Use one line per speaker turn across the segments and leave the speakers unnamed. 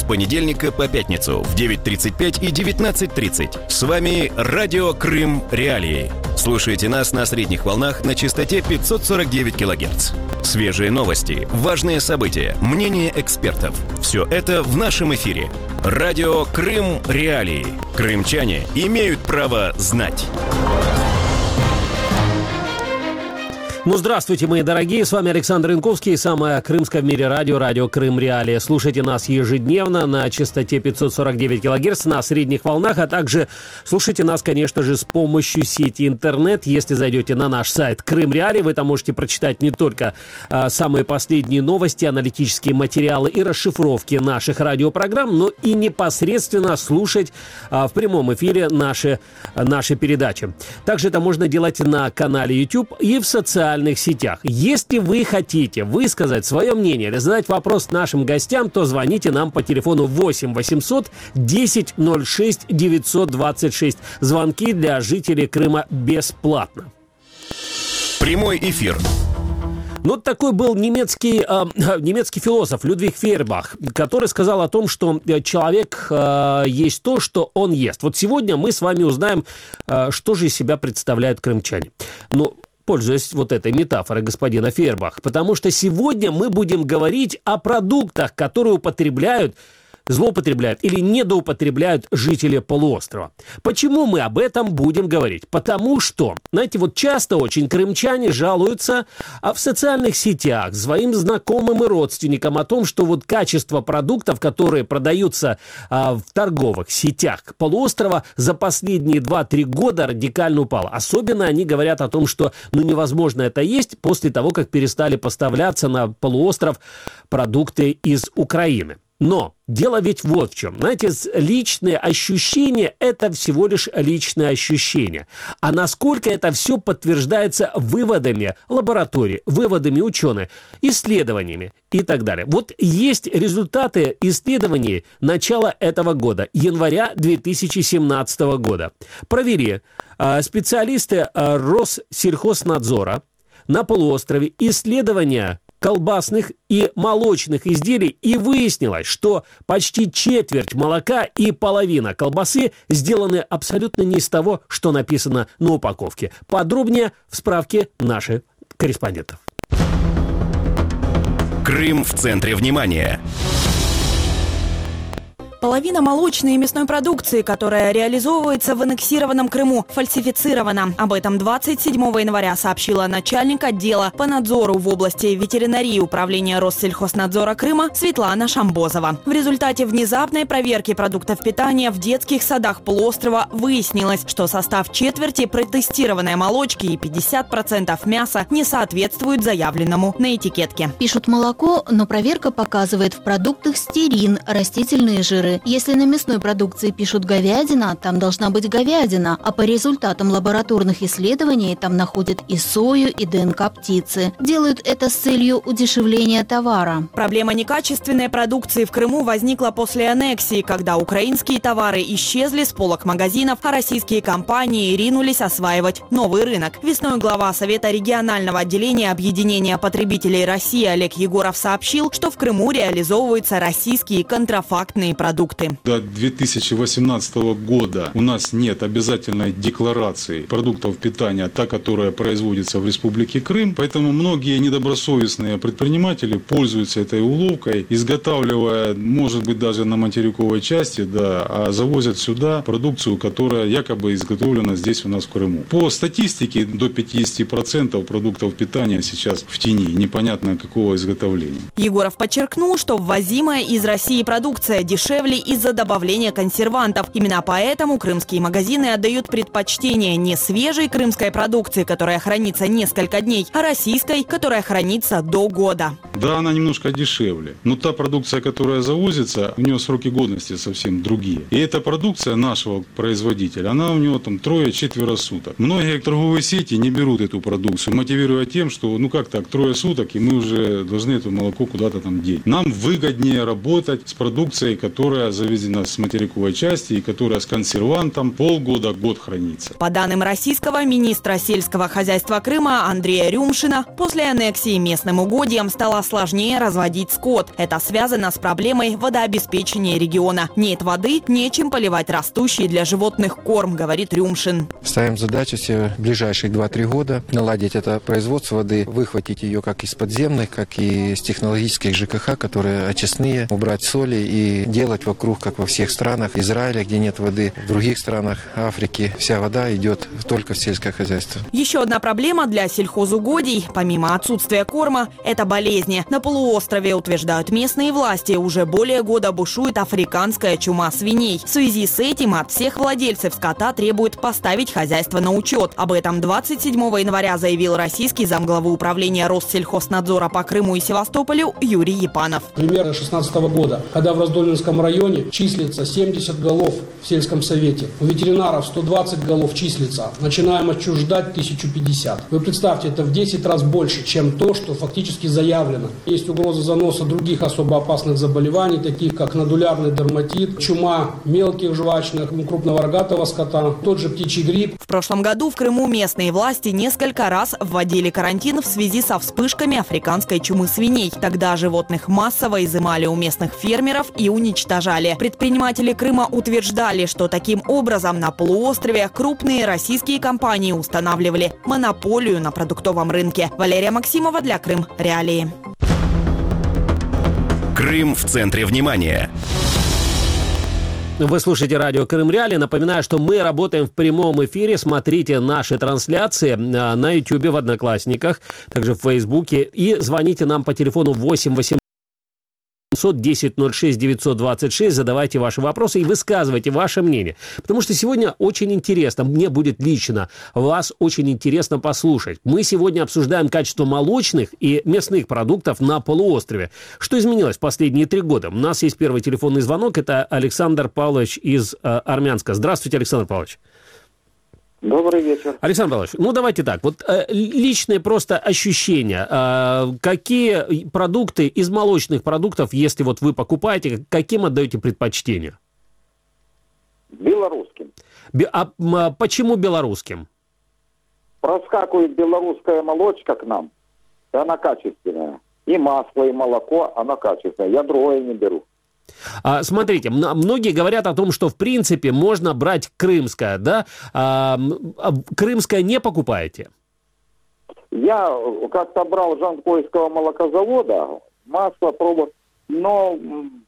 с понедельника по пятницу в 9:35 и 19:30. С вами Радио Крым Реалии. Слушайте нас на средних волнах на частоте 549 кГц. Свежие новости, важные события, мнения экспертов. Все это в нашем эфире. Радио Крым Реалии. Крымчане имеют право знать.
Ну, здравствуйте, мои дорогие, с вами Александр Янковский, самое крымское в мире радио, Радио Крым Реалии. Слушайте нас ежедневно на частоте 549 кГц на средних волнах, а также слушайте нас, конечно же, с помощью сети интернет. Если зайдете на наш сайт Крым Реалии, вы там можете прочитать не только самые последние новости, аналитические материалы и расшифровки наших радиопрограмм, но и непосредственно слушать в прямом эфире наши передачи. Также это можно делать на канале YouTube и в социальных сетях. Если вы хотите высказать свое мнение или задать вопрос нашим гостям, то звоните нам по телефону 8 800 10 06 926. Звонки для жителей Крыма бесплатно.
Прямой эфир.
Ну, такой был немецкий философ Людвиг Фейербах, который сказал о том, что человек есть то, что он ест. Вот сегодня мы с вами узнаем, что же из себя представляют крымчане. Ну, пользуясь вот этой метафорой господина Фейербаха, потому что сегодня мы будем говорить о продуктах, которые злоупотребляют или недоупотребляют жители полуострова. Почему мы об этом будем говорить? Потому что, знаете, вот часто очень крымчане жалуются в социальных сетях своим знакомым и родственникам о том, что вот качество продуктов, которые продаются в торговых сетях полуострова, за последние 2-3 года радикально упало. Особенно они говорят о том, что невозможно это есть после того, как перестали поставляться на полуостров продукты из Украины. Но дело ведь вот в чем. Знаете, личные ощущения – это всего лишь личные ощущения. А насколько это все подтверждается выводами лабораторий, выводами ученых, исследованиями и так далее. Вот есть результаты исследований начала этого года, января 2017 года. Провели специалисты Россельхознадзора на полуострове исследования колбасных и молочных изделий, и выяснилось, что почти четверть молока и половина колбасы сделаны абсолютно не из того, что написано на упаковке. Подробнее в справке наших корреспондентов.
Крым в центре внимания.
Половина молочной и мясной продукции, которая реализовывается в аннексированном Крыму, фальсифицирована. Об этом 27 января сообщила начальник отдела по надзору в области ветеринарии Управления Россельхознадзора Крыма Светлана Шамбозова. В результате внезапной проверки продуктов питания в детских садах полуострова выяснилось, что состав четверти протестированной молочки и 50% мяса не соответствуют заявленному на этикетке.
Пишут молоко, но проверка показывает в продуктах стирин, растительные жиры. Если на мясной продукции пишут говядина, там должна быть говядина, а по результатам лабораторных исследований там находят и сою, и ДНК птицы. Делают это с целью удешевления товара.
Проблема некачественной продукции в Крыму возникла после аннексии, когда украинские товары исчезли с полок магазинов, а российские компании ринулись осваивать новый рынок. Весной глава Совета регионального отделения Объединения потребителей России Олег Егоров сообщил, что в Крыму реализовываются российские контрафактные продукты.
До 2018 года у нас нет обязательной декларации продуктов питания, та, которая производится в Республике Крым. Поэтому многие недобросовестные предприниматели пользуются этой уловкой, изготавливая, может быть, даже на материковой части, а завозят сюда продукцию, которая якобы изготовлена здесь у нас в Крыму. По статистике, до 50% продуктов питания сейчас в тени, непонятно какого изготовления.
Егоров подчеркнул, что ввозимая из России продукция дешевле из-за добавления консервантов. Именно поэтому крымские магазины отдают предпочтение не свежей крымской продукции, которая хранится несколько дней, а российской, которая хранится до года.
Да, она немножко дешевле, но та продукция, которая завозится, у нее сроки годности совсем другие. И эта продукция нашего производителя, она у него там 3-4 суток. Многие торговые сети не берут эту продукцию, мотивируя тем, что как так, 3 суток, и мы уже должны это молоко куда-то там деть. Нам выгоднее работать с продукцией, которая которая завезена с материковой части и которая с консервантом полгода-год хранится.
По данным российского министра сельского хозяйства Крыма Андрея Рюмшина, после аннексии местным угодьям стало сложнее разводить скот. Это связано с проблемой водообеспечения региона. Нет воды, нечем поливать растущий для животных корм, говорит Рюмшин.
Ставим задачу себе в ближайшие 2-3 года наладить это производство воды, выхватить ее как из подземных, как и из технологических ЖКХ, которые очистные, убрать соли и делать вокруг, как во всех странах Израиля, где нет воды, в других странах Африки вся вода идет только в сельское хозяйство.
Еще одна проблема для сельхозугодий, помимо отсутствия корма, это болезни. На полуострове, утверждают местные власти, уже более года бушует африканская чума свиней. В связи с этим от всех владельцев скота требуют поставить хозяйство на учет. Об этом 27 января заявил российский замглавы управления Россельхознадзора по Крыму и Севастополю Юрий Епанов.
Пример 2016 года, когда в Раздольнинском районе числится 70 голов в сельском совете. У ветеринаров 120 голов числится. Начинаем отчуждать 1050. Вы представьте, это в 10 раз больше, чем то, что фактически заявлено. Есть угроза заноса других особо опасных заболеваний, таких как нодулярный дерматит, чума мелких жвачных, крупного рогатого скота, тот же птичий грипп.
В прошлом году в Крыму местные власти несколько раз вводили карантин в связи со вспышками африканской чумы свиней. Тогда животных массово изымали у местных фермеров и уничтожали. Предприниматели Крыма утверждали, что таким образом на полуострове крупные российские компании устанавливали монополию на продуктовом рынке. Валерия Максимова для Крым Реалии.
Крым в центре внимания.
Вы слушаете радио Крым Реалии. Напоминаю, что мы работаем в прямом эфире. Смотрите наши трансляции на YouTube, в Одноклассниках, также в Фейсбуке. И звоните нам по телефону 8 800 10 06 926, задавайте ваши вопросы и высказывайте ваше мнение. Потому что сегодня очень интересно, мне будет лично вас очень интересно послушать. Мы сегодня обсуждаем качество молочных и мясных продуктов на полуострове. Что изменилось в последние 3 года? У нас есть первый телефонный звонок. Это Александр Павлович из Армянска. Здравствуйте, Александр Павлович.
Добрый вечер.
Александр Павлович, ну давайте так, вот личные просто ощущения, какие продукты из молочных продуктов, если вот вы покупаете, каким отдаете предпочтение?
Белорусским.
А почему белорусским?
Проскакивает белорусская молочка к нам, и она качественная. И масло, и молоко, она качественная. Я другое не беру.
Смотрите, многие говорят о том, что в принципе можно брать крымское, да? Крымское не покупаете?
Я как-то брал Жанкойского молокозавода, масло пробовал, но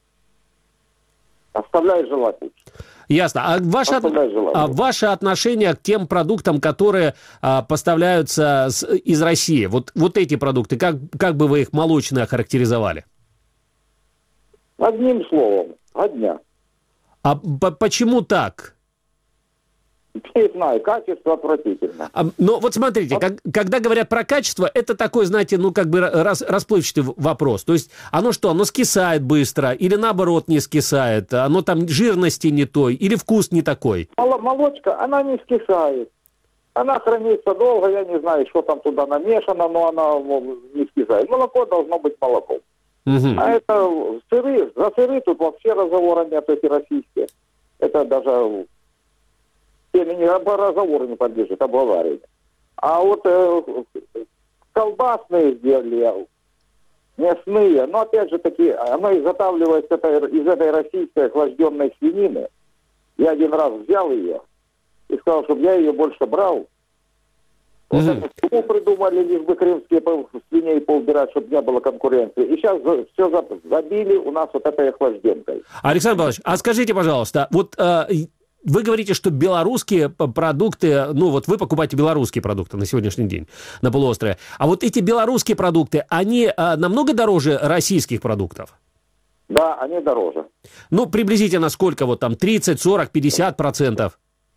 оставляет желать лучше.
Ясно. А ваше отношение к тем продуктам, которые поставляются из России, вот эти продукты, как бы вы их молочные охарактеризовали?
Одним словом, одня.
А почему так?
Не знаю, качество отвратительно.
Но вот смотрите, когда говорят про качество, это такой, знаете, ну как бы расплывчатый вопрос. То есть оно что, оно скисает быстро или наоборот не скисает? Оно там жирности не той или вкус не такой?
Молочка, она не скисает. Она хранится долго, я не знаю, что там туда намешано, но она не скисает. Молоко должно быть молоком.
Угу.
А это сыры, за сыры тут вообще разговора нет, эти российские. Это даже разговоры не подлежит, обговаривать. А вот колбасные изделия, мясные, но опять же таки, оно изготавливается из этой российской охлажденной свинины. Я один раз взял ее и сказал, чтобы я ее больше брал. Вот это почему придумали, лишь бы крымские свиней поубирать, чтобы не было конкуренции. И сейчас все забили у нас вот этой охлажденкой.
Александр Павлович, а скажите, пожалуйста, вот вы говорите, что белорусские продукты, ну вот вы покупаете белорусские продукты на сегодняшний день на полуострове, а вот эти белорусские продукты, они намного дороже российских продуктов?
Да, они дороже.
Ну, приблизительно сколько вот там, 30, 40, 50%?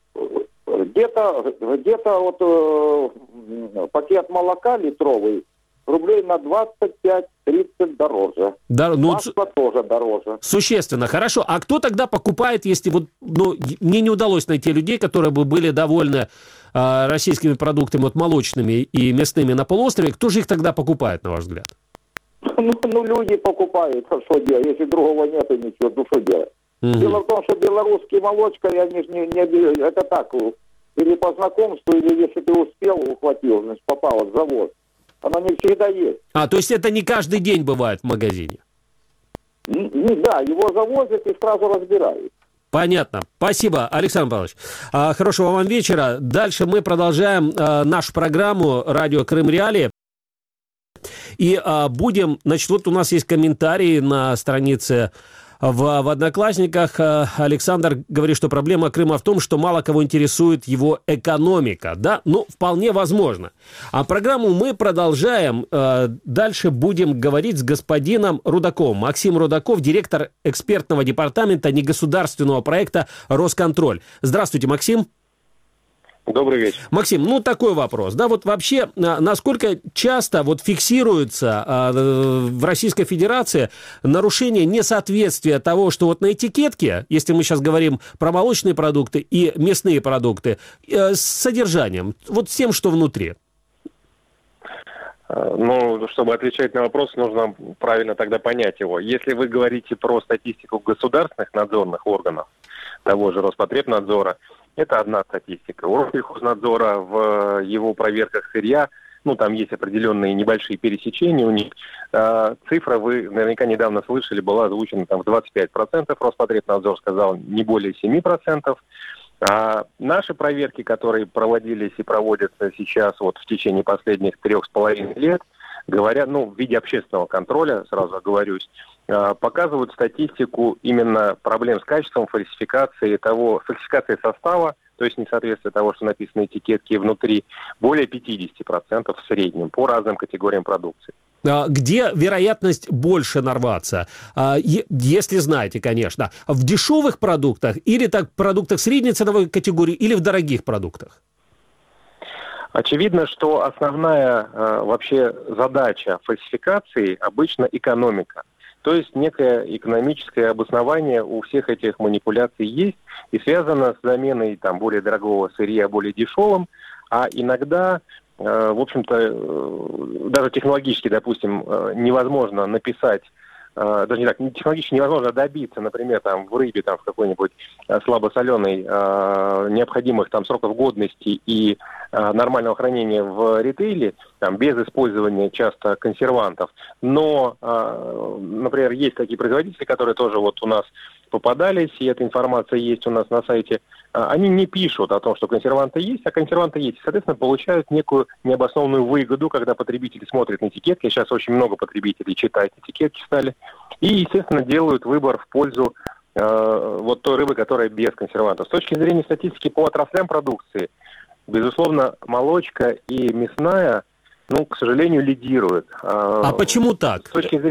Где-то вот пакет молока литровый рублей на 25-30 дороже. Масло тоже дороже.
Существенно. Хорошо. А кто тогда покупает, если вот, ну, мне не удалось найти людей, которые бы были довольны российскими продуктами, вот молочными и мясными на полуострове, кто же их тогда покупает, на ваш взгляд?
Ну, люди покупают, а что делать? Если другого нет, ничего, ну что делать? Дело в том, что белорусские молочка, они же не это так, или по знакомству, или если ты успел, ухватил, значит, попало в завод. Оно не всегда есть.
То есть это не каждый день бывает в магазине?
Да, его завозят и сразу разбирают.
Понятно. Спасибо, Александр Павлович. Хорошего вам вечера. Дальше мы продолжаем нашу программу «Радио Крым Реалии». И будем... Значит, вот у нас есть комментарии на странице в Одноклассниках. Александр говорит, что проблема Крыма в том, что мало кого интересует его экономика. Да, ну, вполне возможно. А программу мы продолжаем. Дальше будем говорить с господином Рудаковым. Максим Рудаков, директор экспертного департамента негосударственного проекта «Росконтроль». Здравствуйте, Максим.
Добрый вечер.
Максим, ну такой вопрос, да, вот вообще, насколько часто вот фиксируется в Российской Федерации нарушение несоответствия того, что вот на этикетке, если мы сейчас говорим про молочные продукты и мясные продукты, с содержанием, вот с тем, что внутри?
Ну, чтобы отвечать на вопрос, нужно правильно тогда понять его. Если вы говорите про статистику государственных надзорных органов, того же Роспотребнадзора, это одна статистика. У Россельхознадзора в его проверках сырья, ну, там есть определенные небольшие пересечения у них. Цифра, вы наверняка недавно слышали, была озвучена там в 25%. Роспотребнадзор сказал не более 7%. А наши проверки, которые проводились и проводятся сейчас вот в течение последних 3,5 лет, говорят, ну, в виде общественного контроля, сразу оговорюсь, показывают статистику именно проблем с качеством, фальсификации состава, то есть несоответствие того, что написано на этикетке внутри, более 50% в среднем по разным категориям продукции.
Где вероятность больше нарваться? Если знаете, конечно. В дешевых продуктах или так продуктах средней ценовой категории, или в дорогих продуктах?
Очевидно, что основная вообще задача фальсификации обычно экономика. То есть некое экономическое обоснование у всех этих манипуляций есть и связано с заменой там более дорогого сырья более дешевым, а иногда, в общем-то, даже технологически, допустим, невозможно написать, даже не так, технологически невозможно добиться, например, там в рыбе, там в какой-нибудь слабосоленой необходимых там сроков годности и нормального хранения в ритейле, там, без использования часто консервантов. Но, например, есть такие производители, которые тоже вот у нас попадались, и эта информация есть у нас на сайте, они не пишут о том, что консерванты есть, а консерванты есть. И, соответственно, получают некую необоснованную выгоду, когда потребители смотрят на этикетки. Сейчас очень много потребителей читают этикетки стали. И, естественно, делают выбор в пользу вот той рыбы, которая без консервантов. С точки зрения статистики по отраслям продукции, безусловно, молочка и мясная, ну, к сожалению, лидируют.
А почему так?
С точки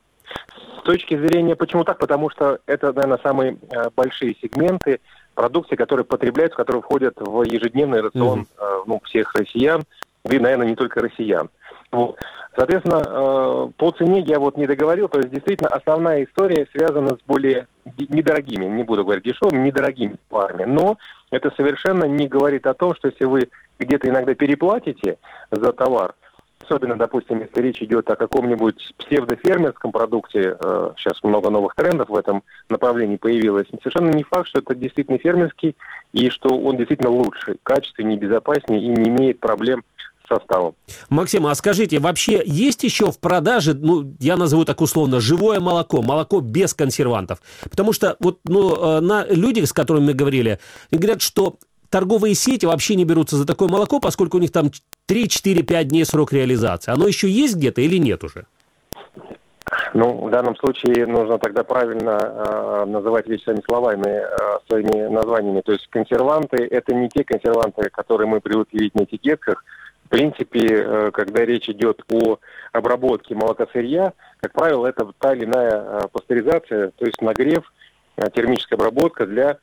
зрения, почему так? Потому что это, наверное, самые большие сегменты продукции, которые потребляются, которые входят в ежедневный рацион всех россиян, и, наверное, не только россиян. Вот. Соответственно, по цене я вот не договорил, то есть действительно основная история связана с более недорогими, не буду говорить дешевыми, недорогими товарами, но это совершенно не говорит о том, что если вы где-то иногда переплатите за товар, особенно, допустим, если речь идет о каком-нибудь псевдофермерском продукте, сейчас много новых трендов в этом направлении появилось, совершенно не факт, что это действительно фермерский и что он действительно лучше, качественнее, безопаснее и не имеет проблем составом.
Максим, а скажите, вообще есть еще в продаже, ну, я назову так условно, живое молоко, молоко без консервантов? Потому что вот, люди, с которыми мы говорили, говорят, что торговые сети вообще не берутся за такое молоко, поскольку у них там 3, 4, 5 дней срок реализации. Оно еще есть где-то или нет уже?
Ну, в данном случае нужно тогда правильно называть вещи своими словами, своими названиями. То есть консерванты – это не те консерванты, которые мы привыкли видеть на этикетках. В принципе, когда речь идет о обработке молокосырья, как правило, это та или иная пастеризация, то есть нагрев, термическая обработка для,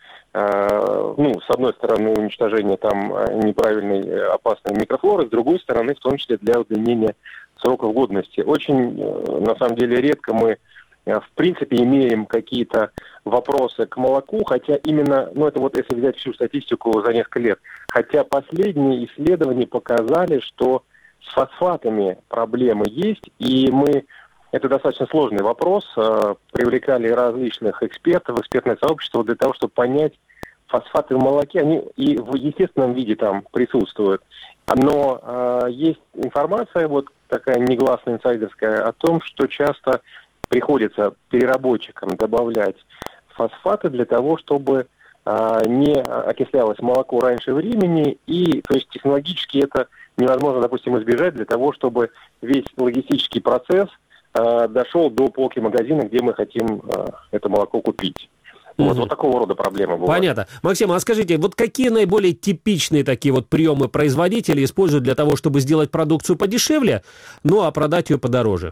с одной стороны, уничтожения там неправильной опасной микрофлоры, с другой стороны, в том числе для удлинения сроков годности. Очень, на самом деле, редко мы, в принципе, имеем какие-то вопросы к молоку, хотя именно, это вот если взять всю статистику за несколько лет, хотя последние исследования показали, что с фосфатами проблемы есть, и мы это достаточно сложный вопрос. Привлекали различных экспертов, экспертное сообщество для того, чтобы понять, фосфаты в молоке, они и в естественном виде там присутствуют. Но есть информация, вот такая негласная, инсайдерская, о том, что часто приходится переработчикам добавлять фосфаты для того, чтобы не окислялось молоко раньше времени, и то есть технологически это невозможно, допустим, избежать для того, чтобы весь логистический процесс дошел до полки магазина, где мы хотим это молоко купить. Вот такого рода проблемы бывают.
Понятно. Максим, а скажите, вот какие наиболее типичные такие вот приемы производители используют для того, чтобы сделать продукцию подешевле, ну а продать ее подороже?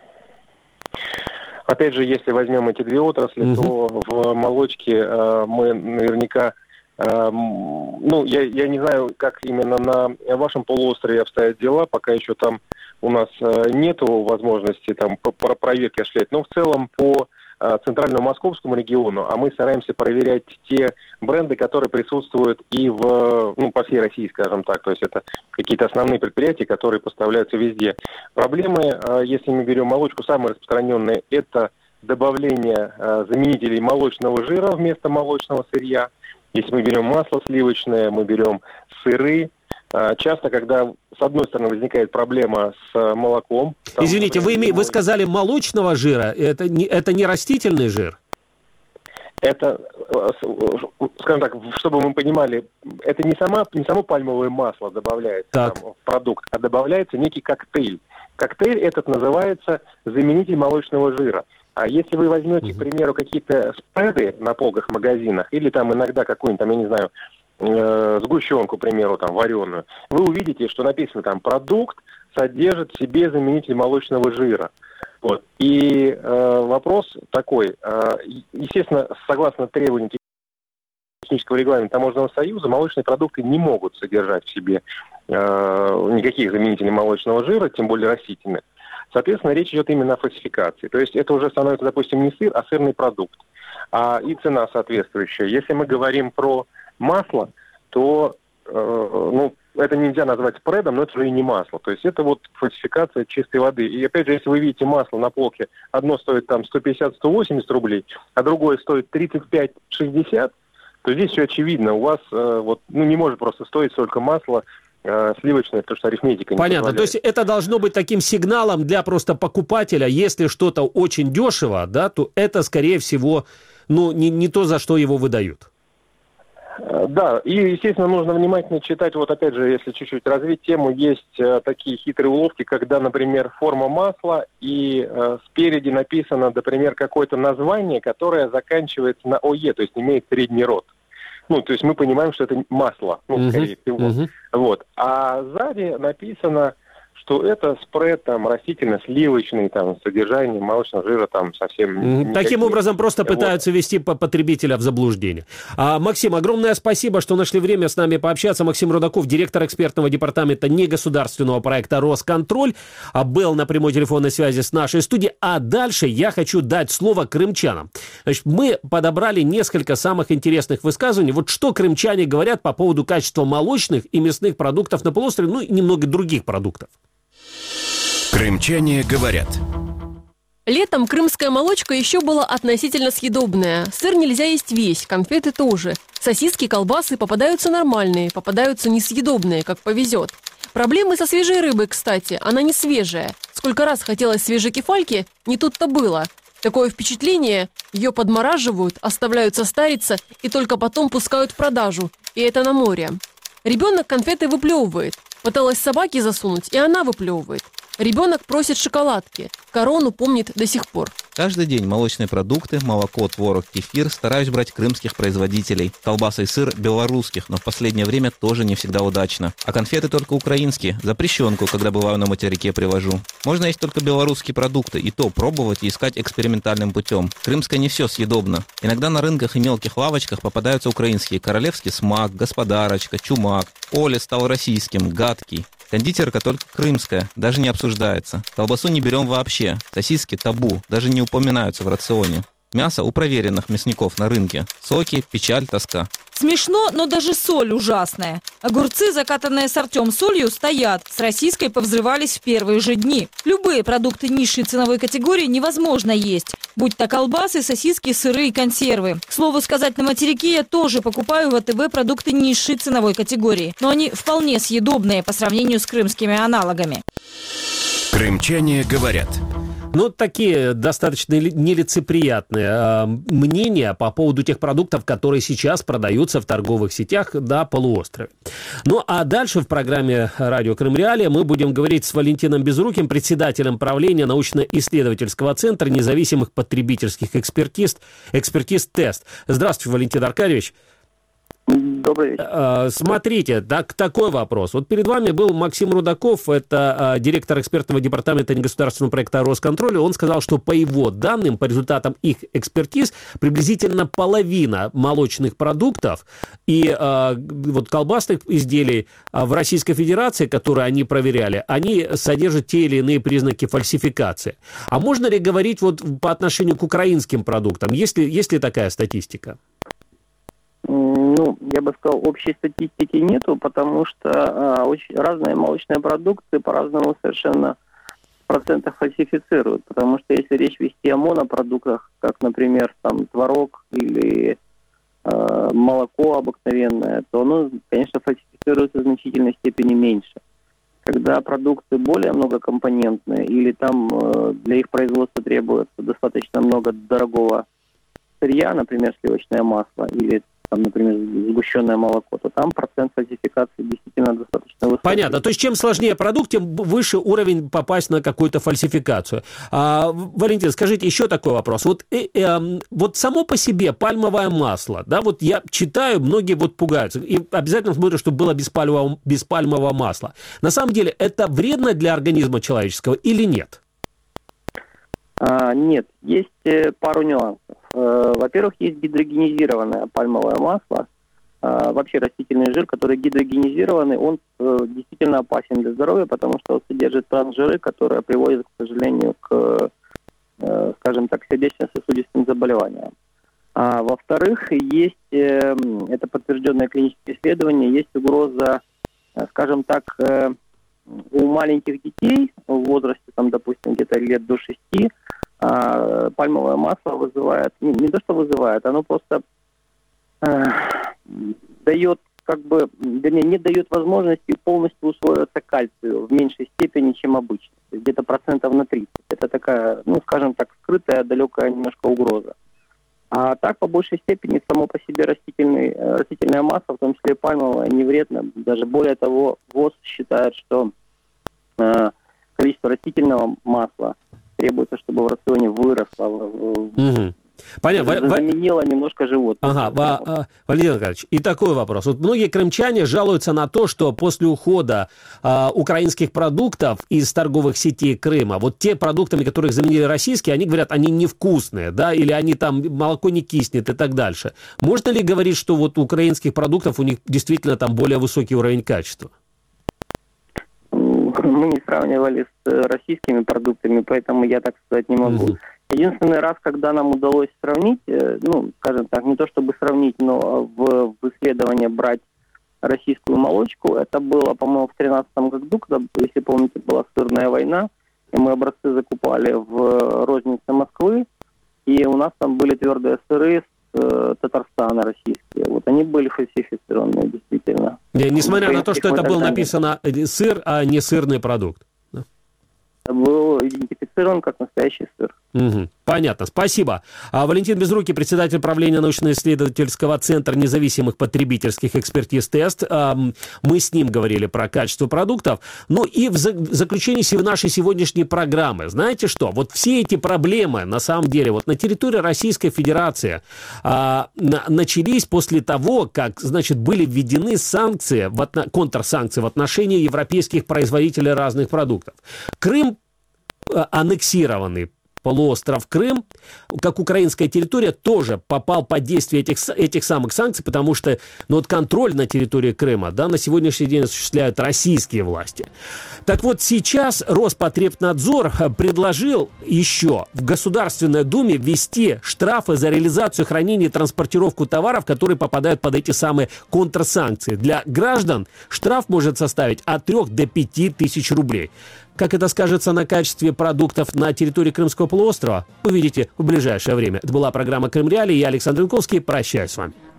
Опять же, если возьмем эти две отрасли, то в молочке мы наверняка, я не знаю, как именно на вашем полуострове обстоят дела, пока еще там у нас нету возможности там проверки осуществлять, но в целом по центральному московскому региону, а мы стараемся проверять те бренды, которые присутствуют и по всей России, скажем так, то есть это какие-то основные предприятия, которые поставляются везде. Проблемы, если мы берем молочку, самые распространенные, это добавление заменителей молочного жира вместо молочного сырья. Если мы берем масло сливочное, мы берем сыры. Часто, когда с одной стороны возникает проблема с молоком...
Извините, вы сказали молочного жира, это не растительный жир?
Это, скажем так, чтобы мы понимали, это не само пальмовое масло добавляется там, в продукт, а добавляется некий коктейль. Коктейль этот называется заменитель молочного жира. А если вы возьмете, к примеру, какие-то спреды на полках в магазинах, или там иногда какую-нибудь, там, я не знаю, сгущенку, к примеру, там, вареную, вы увидите, что написано там «продукт содержит в себе заменитель молочного жира». Вот. И вопрос такой, естественно, согласно требованиям технического регламента Таможенного союза, молочные продукты не могут содержать в себе никаких заменителей молочного жира, тем более растительных. Соответственно, речь идет именно о фальсификации. То есть это уже становится, допустим, не сыр, а сырный продукт. И цена соответствующая. Если мы говорим про масло, то это нельзя назвать спредом, но это уже и не масло. То есть это вот фальсификация чистой воды. И опять же, если вы видите масло на полке, одно стоит там 150-180 рублей, а другое стоит 35-60, то здесь все очевидно. У вас не может просто стоить столько масла сливочное, потому что арифметика не
Понятно.
позволяет.
То есть это должно быть таким сигналом для просто покупателя. Если что-то очень дешево, да, то это, скорее всего, не то, за что его выдают.
Да, и, естественно, нужно внимательно читать, вот опять же, если чуть-чуть развить тему, есть такие хитрые уловки, когда, например, форма масла, и спереди написано, например, какое-то название, которое заканчивается на ОЕ, то есть имеет средний род. То есть мы понимаем, что это масло, скорее всего. Вот. А сзади написано, что это спред там растительно-сливочный, там, с содержанием молочного жира там совсем...
Таким образом просто пытаются ввести потребителя в заблуждение. Максим, огромное спасибо, что нашли время с нами пообщаться. Максим Рудаков, директор экспертного департамента негосударственного проекта «Росконтроль», был на прямой телефонной связи с нашей студией. А дальше я хочу дать слово крымчанам. Значит, мы подобрали несколько самых интересных высказываний. Вот что крымчане говорят по поводу качества молочных и мясных продуктов на полуострове, и немного других продуктов.
Крымчане говорят.
Летом крымская молочка еще была относительно съедобная. Сыр нельзя есть весь, конфеты тоже. Сосиски, колбасы попадаются нормальные, попадаются несъедобные, как повезет. Проблемы со свежей рыбой, кстати, она не свежая. Сколько раз хотелось свежей кефальки, не тут-то было. Такое впечатление, ее подмораживают, оставляют состариться и только потом пускают в продажу. И это на море. Ребенок конфеты выплевывает. Пыталась собаке засунуть, и она выплевывает. Ребенок просит шоколадки. Корону помнит до сих пор.
Каждый день молочные продукты, молоко, творог, кефир стараюсь брать крымских производителей. Колбаса и сыр белорусских, но в последнее время тоже не всегда удачно. А конфеты только украинские, запрещенку, когда бываю на материке, привожу. Можно есть только белорусские продукты, и то пробовать и искать экспериментальным путем. Крымское не все съедобно. Иногда на рынках и мелких лавочках попадаются украинские: королевский смак, господарочка, чумак. Оля стал российским, гадкий. Кондитерка только крымская, даже не обсуждается. Колбасу не берем вообще. Сосиски табу, даже не упоминаются в рационе. Мясо у проверенных мясников на рынке. Соки, печаль, тоска.
Смешно, но даже соль ужасная. Огурцы, закатанные сортем солью, стоят. С российской повзрывались в первые же дни. Любые продукты низшей ценовой категории невозможно есть. Будь то колбасы, сосиски, сыры и консервы. К слову сказать, на материке я тоже покупаю в АТБ продукты низшей ценовой категории. Но они вполне съедобные по сравнению с крымскими аналогами.
Крымчане говорят.
Ну, такие достаточно нелицеприятные мнения по поводу тех продуктов, которые сейчас продаются в торговых сетях на полуострове. Ну, а дальше в программе «Радио Крым Реалии» мы будем говорить с Валентином Безруким, председателем правления научно-исследовательского центра независимых потребительских экспертиз «Тест». Здравствуйте, Валентин Аркадьевич.
Добрый вечер.
Смотрите, такой вопрос. Вот перед вами был Максим Рудаков, это директор экспертного департамента негосударственного проекта Росконтроля. Он сказал, что по его данным, по результатам их экспертиз, приблизительно половина молочных продуктов и вот колбасных изделий в Российской Федерации, которые они проверяли, они содержат те или иные признаки фальсификации. А можно ли говорить вот по отношению к украинским продуктам? Есть ли такая статистика?
Ну, я бы сказал, общей статистики нету, потому что очень разные молочные продукты по-разному совершенно в процентах фальсифицируют. Потому что если речь вести о монопродуктах, как, например, там творог или молоко обыкновенное, то оно, конечно, фальсифицируется в значительной степени меньше. Когда продукты более многокомпонентные или там для их производства требуется достаточно много дорогого сырья, например, сливочное масло или например, сгущенное молоко, то там процент фальсификации действительно достаточно высокий.
Понятно. То есть, чем сложнее продукт, тем выше уровень попасть на какую-то фальсификацию. Валентин, скажите еще такой вопрос. Вот само по себе пальмовое масло, да, вот я читаю, многие вот пугаются, и обязательно смотрят, чтобы было без пальмового масла. На самом деле, это вредно для организма человеческого или нет?
Нет, есть пару нюансов. Во-первых, есть гидрогенизированное пальмовое масло, вообще растительный жир, который гидрогенизированный, он действительно опасен для здоровья, потому что он содержит трансжиры, которые приводят, к сожалению, к, скажем так, сердечно-сосудистым заболеваниям. А во-вторых, есть, это подтвержденное клиническое исследование, есть угроза, скажем так, у маленьких детей в возрасте, там, допустим, где-то лет до 6, пальмовое масло вызывает, не то что вызывает, оно просто дает, не дает возможности полностью усвоиться кальцию в меньшей степени, чем обычно. То есть где-то процентов на 30. Это такая, скажем так, скрытая, далекая немножко угроза. А так, по большей степени, само по себе растительное масло, в том числе пальмовое, не вредно. Даже более того, ВОЗ считает, что количество растительного масла требуется, чтобы в рационе выросло,
Понятно.
Заменило немножко животных.
Валентин Николаевич, и такой вопрос. Вот многие крымчане жалуются на то, что после ухода украинских продуктов из торговых сетей Крыма, вот те продуктами, которых заменили российские, они говорят, они невкусные, да, или они там, молоко не киснет и так дальше. Можно ли говорить, что вот у украинских продуктов у них действительно там более высокий уровень качества?
Мы не сравнивали с российскими продуктами, поэтому я так сказать не могу. Единственный раз, когда нам удалось сравнить, скажем так, не то чтобы сравнить, но в исследование брать российскую молочку, это было, по-моему, в 2013 году, когда, если помните, была сырная война, и мы образцы закупали в рознице Москвы, и у нас там были твердые сыры с Татарстана российские. Вот они были фальсифицированные, действительно.
Несмотря на то, что это было написано сыр, а не сырный продукт.
Был идентифицирован как настоящий сыр.
Понятно, спасибо. Валентин Безрукий, председатель правления научно-исследовательского центра независимых потребительских экспертиз «Тест». Мы с ним говорили про качество продуктов. Ну и в заключении нашей сегодняшней программы, знаете что, вот все эти проблемы, на самом деле, вот на территории Российской Федерации начались после того, как, значит, были введены санкции, контрсанкции в отношении европейских производителей разных продуктов. Крым аннексированный полуостров Крым, как украинская территория, тоже попал под действие этих самых санкций, потому что контроль на территории Крыма, на сегодняшний день осуществляют российские власти. Так вот, сейчас Роспотребнадзор предложил еще в Государственной Думе ввести штрафы за реализацию, хранение и транспортировку товаров, которые попадают под эти самые контрсанкции. Для граждан штраф может составить от 3 до 5 тысяч рублей. Как это скажется на качестве продуктов на территории Крымского полуострова, увидите в ближайшее время. Это была программа «Крым Реалии». Я Александр Янковский. Прощаюсь с вами.